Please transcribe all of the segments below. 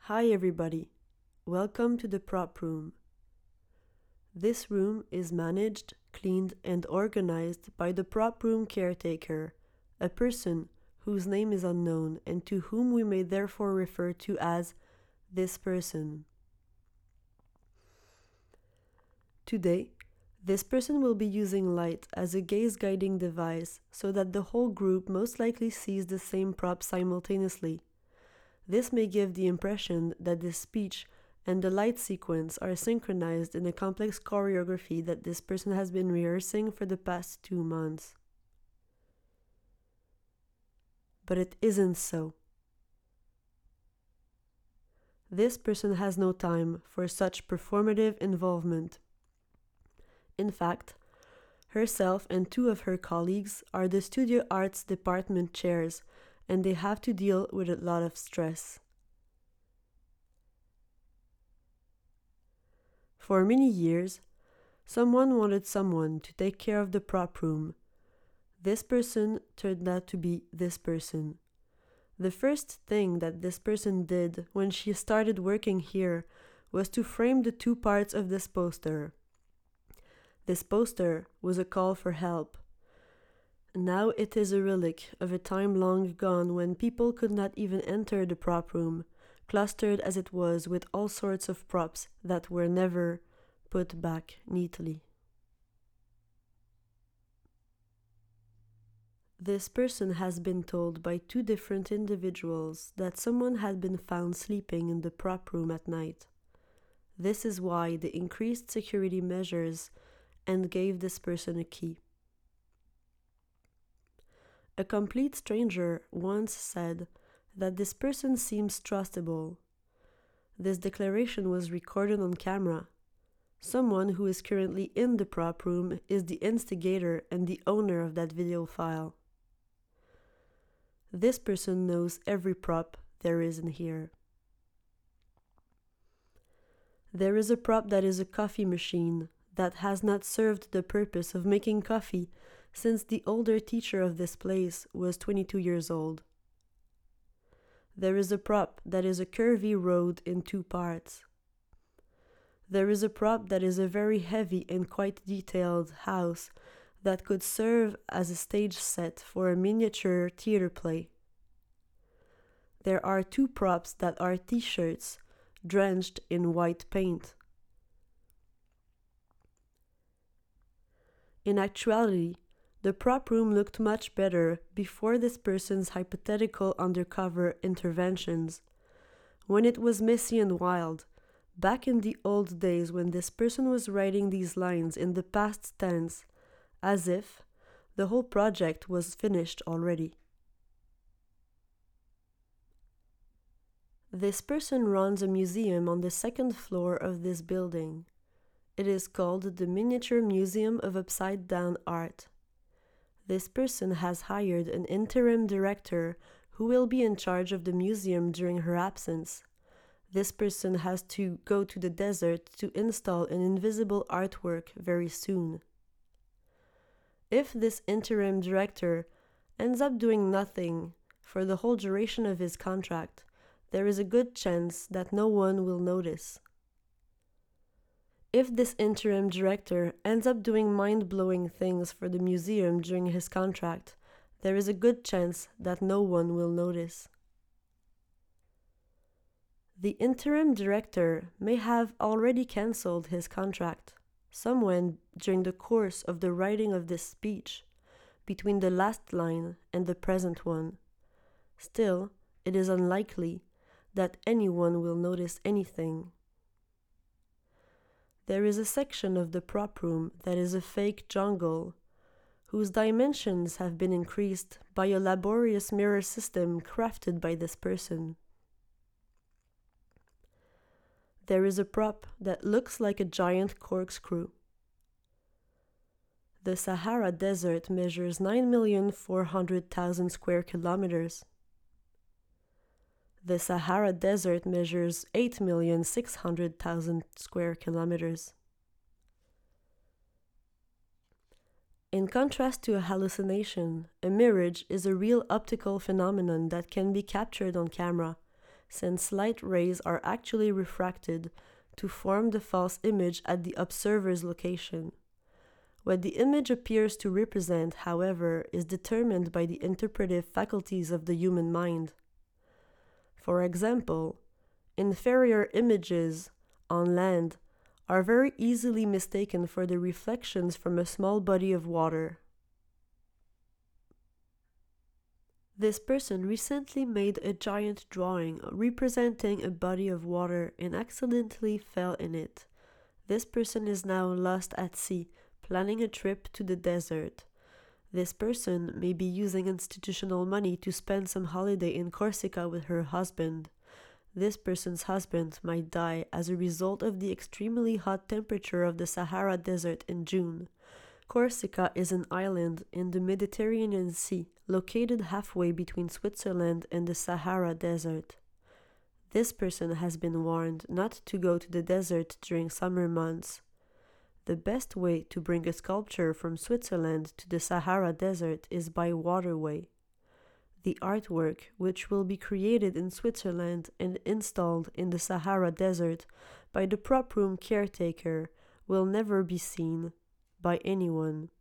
Hi everybody, welcome to the prop room. This room is managed, cleaned and organized by the prop room caretaker, a person whose name is unknown and to whom we may therefore refer to as this person. Today, this person will be using light as a gaze guiding device so that the whole group most likely sees the same prop simultaneously. This may give the impression that this speech and the light sequence are synchronized in a complex choreography that this person has been rehearsing for the past 2 months. But it isn't so. This person has no time for such performative involvement. In fact, herself and 2 of her colleagues are the studio arts department chairs, and they have to deal with a lot of stress. For many years, someone wanted someone to take care of the prop room. This person turned out to be this person. The first thing that this person did when she started working here was to frame the 2 parts of this poster. This poster was a call for help. Now it is a relic of a time long gone when people could not even enter the prop room, clustered as it was with all sorts of props that were never put back neatly. This person has been told by 2 different individuals that someone had been found sleeping in the prop room at night. This is why they increased security measures and gave this person a key. A complete stranger once said that this person seems trustable. This declaration was recorded on camera. Someone who is currently in the prop room is the instigator and the owner of that video file. This person knows every prop there is in here. There is a prop that is a coffee machine that has not served the purpose of making coffee since the older teacher of this place was 22 years old. There is a prop that is a curvy road in 2 parts. There is a prop that is a very heavy and quite detailed house that could serve as a stage set for a miniature theater play. There are 2 props that are t-shirts drenched in white paint. In actuality, the prop room looked much better before this person's hypothetical undercover interventions. When it was messy and wild, back in the old days when this person was writing these lines in the past tense, as if the whole project was finished already. This person runs a museum on the 2nd floor of this building. It is called the Miniature Museum of Upside Down Art. This person has hired an interim director who will be in charge of the museum during her absence. This person has to go to the desert to install an invisible artwork very soon. If this interim director ends up doing nothing for the whole duration of his contract, there is a good chance that no one will notice. If this interim director ends up doing mind-blowing things for the museum during his contract, there is a good chance that no one will notice. The interim director may have already cancelled his contract, somewhere during the course of the writing of this speech, between the last line and the present one. Still, it is unlikely that anyone will notice anything. There is a section of the prop room that is a fake jungle, whose dimensions have been increased by a laborious mirror system crafted by this person. There is a prop that looks like a giant corkscrew. The Sahara Desert measures 9,400,000 square kilometers. The Sahara Desert measures 8,600,000 square kilometers. In contrast to a hallucination, a mirage is a real optical phenomenon that can be captured on camera, since light rays are actually refracted to form the false image at the observer's location. What the image appears to represent, however, is determined by the interpretive faculties of the human mind. For example, inferior images on land are very easily mistaken for the reflections from a small body of water. This person recently made a giant drawing representing a body of water and accidentally fell in it. This person is now lost at sea, planning a trip to the desert. This person may be using institutional money to spend some holiday in Corsica with her husband. This person's husband might die as a result of the extremely hot temperature of the Sahara Desert in June. Corsica is an island in the Mediterranean Sea, located halfway between Switzerland and the Sahara Desert. This person has been warned not to go to the desert during summer months. The best way to bring a sculpture from Switzerland to the Sahara Desert is by waterway. The artwork, which will be created in Switzerland and installed in the Sahara Desert by the prop room caretaker, will never be seen by anyone.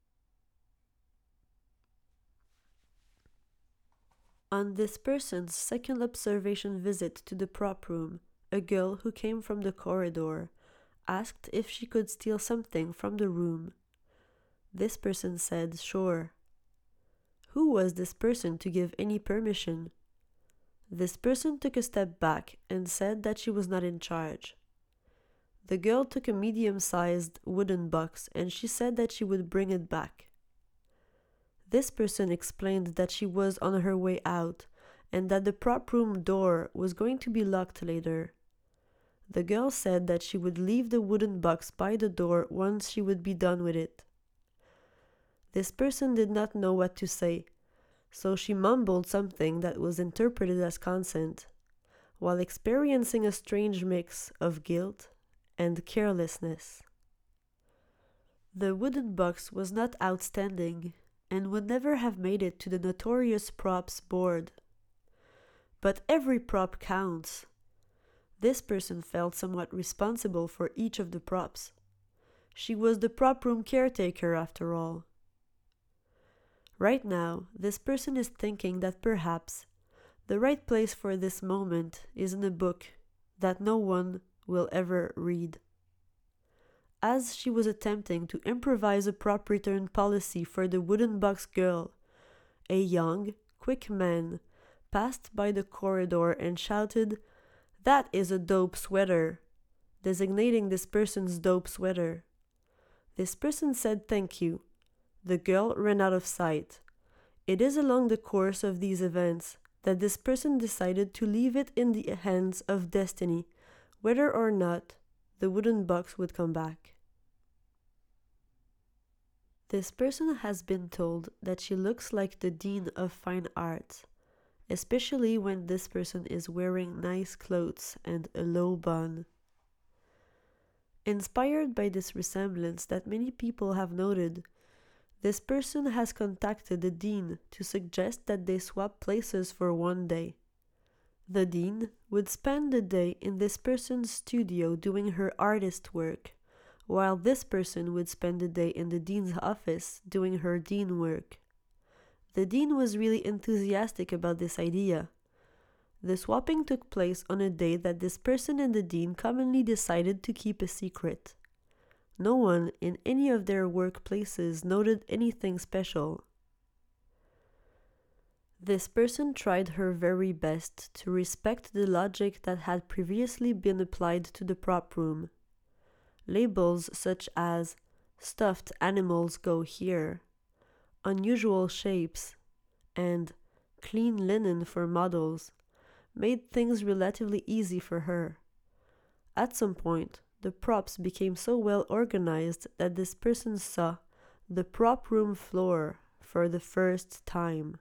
On this person's second observation visit to the prop room, a girl who came from the corridor asked if she could steal something from the room. This person said, sure. Who was this person to give any permission? This person took a step back and said that she was not in charge. The girl took a medium-sized wooden box and she said that she would bring it back. This person explained that she was on her way out and that the prop room door was going to be locked later. The girl said that she would leave the wooden box by the door once she would be done with it. This person did not know what to say, so she mumbled something that was interpreted as consent, while experiencing a strange mix of guilt and carelessness. The wooden box was not outstanding and would never have made it to the notorious props board. But every prop counts. This person felt somewhat responsible for each of the props. She was the prop room caretaker after all. Right now, this person is thinking that perhaps the right place for this moment is in a book that no one will ever read. As she was attempting to improvise a prop return policy for the wooden box girl, a young, quick man passed by the corridor and shouted, "That is a dope sweater," designating this person's dope sweater. This person said thank you. The girl ran out of sight. It is along the course of these events that this person decided to leave it in the hands of destiny, whether or not the wooden box would come back. This person has been told that she looks like the Dean of Fine Arts, especially when this person is wearing nice clothes and a low bun. Inspired by this resemblance that many people have noted, this person has contacted the Dean to suggest that they swap places for one day. The Dean would spend the day in this person's studio doing her artist work, while this person would spend the day in the Dean's office doing her Dean work. The Dean was really enthusiastic about this idea. The swapping took place on a day that this person and the Dean commonly decided to keep a secret. No one in any of their workplaces noted anything special. This person tried her very best to respect the logic that had previously been applied to the prop room. Labels such as "stuffed animals go here," "unusual shapes," and "clean linen for models" made things relatively easy for her. At some point, the props became so well organized that this person saw the prop room floor for the first time.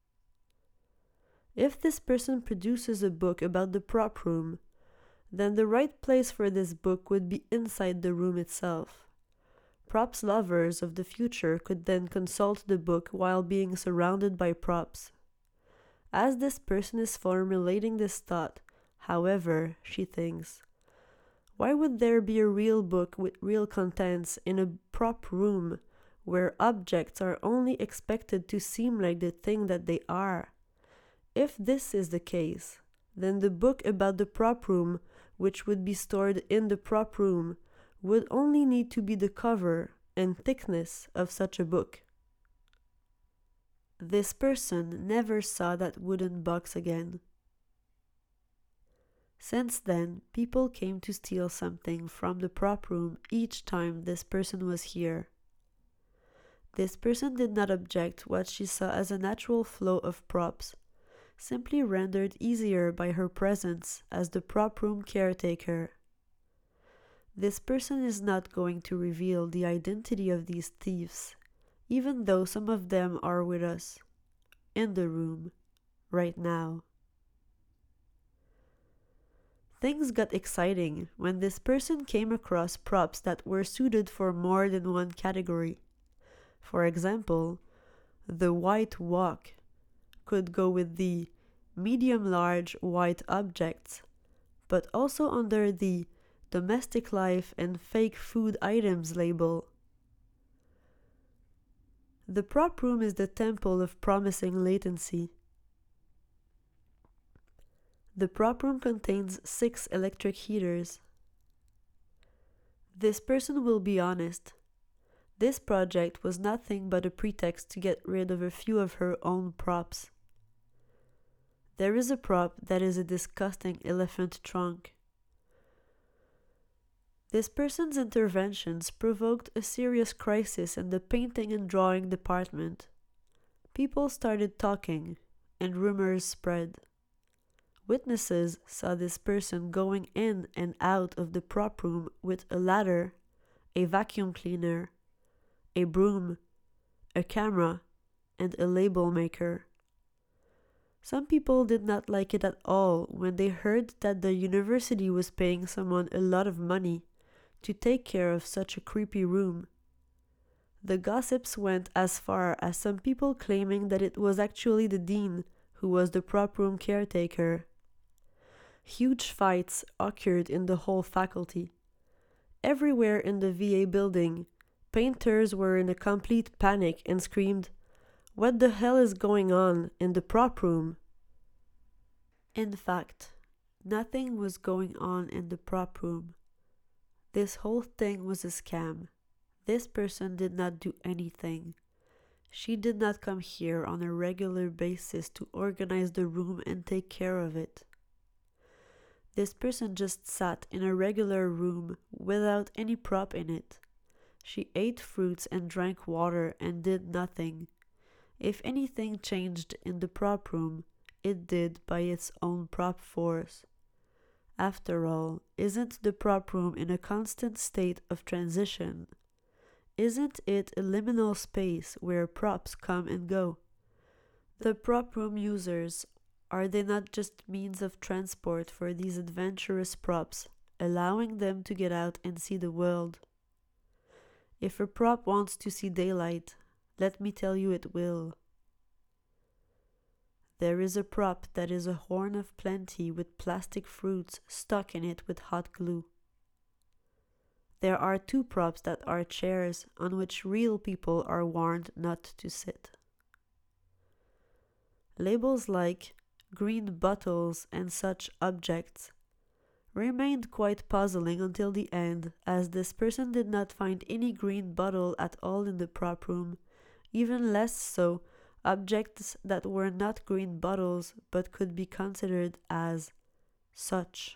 If this person produces a book about the prop room, then the right place for this book would be inside the room itself. Props lovers of the future could then consult the book while being surrounded by props. As this person is formulating this thought, however, she thinks, why would there be a real book with real contents in a prop room where objects are only expected to seem like the thing that they are? If this is the case, then the book about the prop room, which would be stored in the prop room, would only need to be the cover and thickness of such a book. This person never saw that wooden box again. Since then, people came to steal something from the prop room each time this person was here. This person did not object what she saw as a natural flow of props, simply rendered easier by her presence as the prop room caretaker. This person is not going to reveal the identity of these thieves, even though some of them are with us, in the room, right now. Things got exciting when this person came across props that were suited for more than one category. For example, the white wok could go with the medium-large white objects, but also under the domestic life and fake food items label. The prop room is the temple of promising latency. The prop room contains 6 electric heaters. This person will be honest. This project was nothing but a pretext to get rid of a few of her own props. There is a prop that is a disgusting elephant trunk. This person's interventions provoked a serious crisis in the painting and drawing department. People started talking, and rumors spread. Witnesses saw this person going in and out of the prop room with a ladder, a vacuum cleaner, a broom, a camera, and a label maker. Some people did not like it at all when they heard that the university was paying someone a lot of money to take care of such a creepy room. The gossips went as far as some people claiming that it was actually the dean who was the prop room caretaker. Huge fights occurred in the whole faculty. Everywhere in the VA building, painters were in a complete panic and screamed, "What the hell is going on in the prop room?" In fact, nothing was going on in the prop room. This whole thing was a scam. This person did not do anything. She did not come here on a regular basis to organize the room and take care of it. This person just sat in a regular room without any prop in it. She ate fruits and drank water and did nothing. If anything changed in the prop room, it did by its own prop force. After all, isn't the prop room in a constant state of transition? Isn't it a liminal space where props come and go? The prop room users, are they not just means of transport for these adventurous props, allowing them to get out and see the world? If a prop wants to see daylight, let me tell you it will. There is a prop that is a horn of plenty with plastic fruits stuck in it with hot glue. There are 2 props that are chairs on which real people are warned not to sit. Labels like green bottles and such objects remained quite puzzling until the end, as this person did not find any green bottle at all in the prop room, even less so objects that were not green bottles but could be considered as such.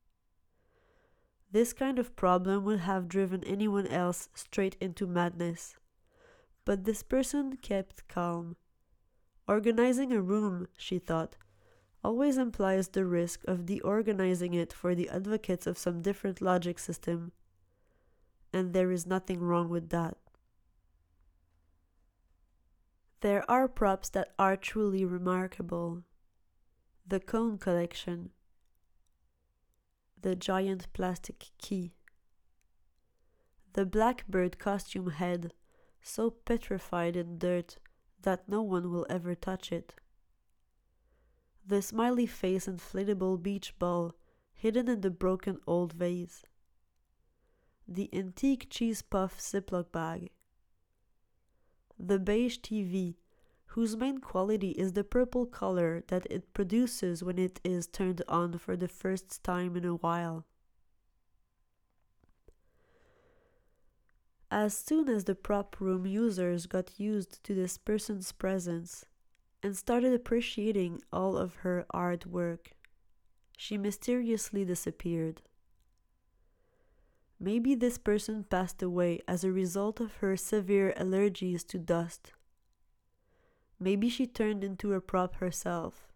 This kind of problem would have driven anyone else straight into madness. But this person kept calm. Organizing a room, she thought, always implies the risk of deorganizing it for the advocates of some different logic system. And there is nothing wrong with that. There are props that are truly remarkable. The cone collection. The giant plastic key. The blackbird costume head, so petrified in dirt that no one will ever touch it. the smiley face inflatable beach ball hidden in the broken old vase, the antique cheese puff Ziploc bag, the beige TV, whose main quality is the purple color that it produces when it is turned on for the first time in a while. As soon as the prop room users got used to this person's presence and started appreciating all of her artwork, she mysteriously disappeared. Maybe this person passed away as a result of her severe allergies to dust. Maybe she turned into a prop herself.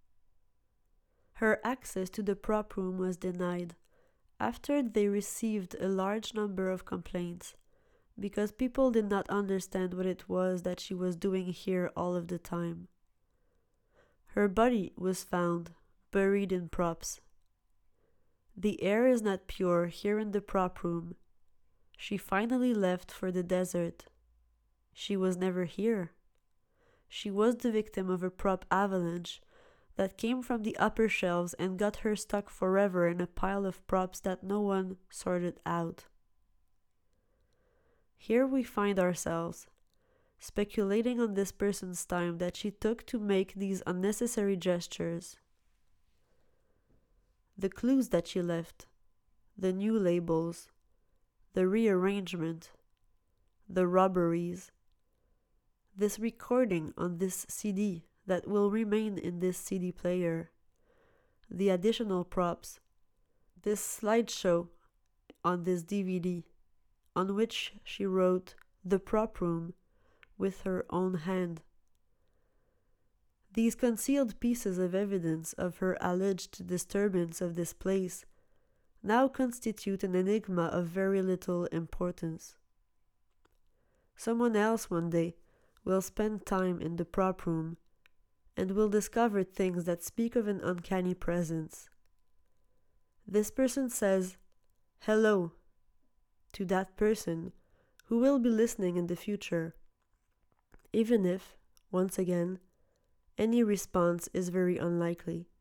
Her access to the prop room was denied after they received a large number of complaints because people did not understand what it was that she was doing here all of the time. Her body was found, buried in props. The air is not pure here in the prop room. She finally left for the desert. She was never here. She was the victim of a prop avalanche that came from the upper shelves and got her stuck forever in a pile of props that no one sorted out. Here we find ourselves, speculating on this person's time that she took to make these unnecessary gestures. The clues that she left, the new labels, the rearrangement, the robberies, this recording on this CD that will remain in this CD player, the additional props, this slideshow on this DVD, on which she wrote "The Prop Room" with her own hand. These concealed pieces of evidence of her alleged disturbance of this place now constitute an enigma of very little importance. Someone else one day will spend time in the prop room and will discover things that speak of an uncanny presence. This person says, "Hello," to that person who will be listening in the future, even if, once again, any response is very unlikely.